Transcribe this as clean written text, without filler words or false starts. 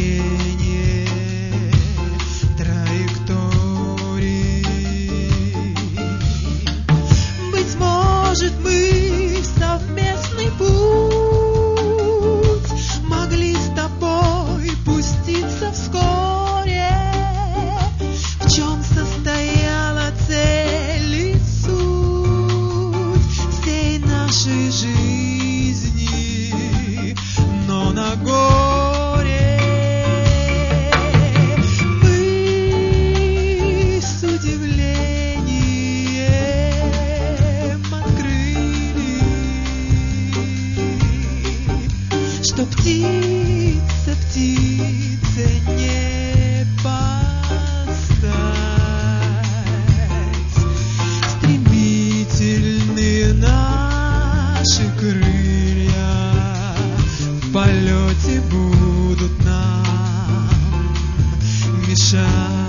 изменение траектории. Быть может, мы в совместный путь могли с тобой пуститься вскоре. В чем состояла цель и суть всей нашей жизни, но на горе мы с удивлением открыли, что птица птице не подстать. Стремительные наши крылья в полете будут нам мешать.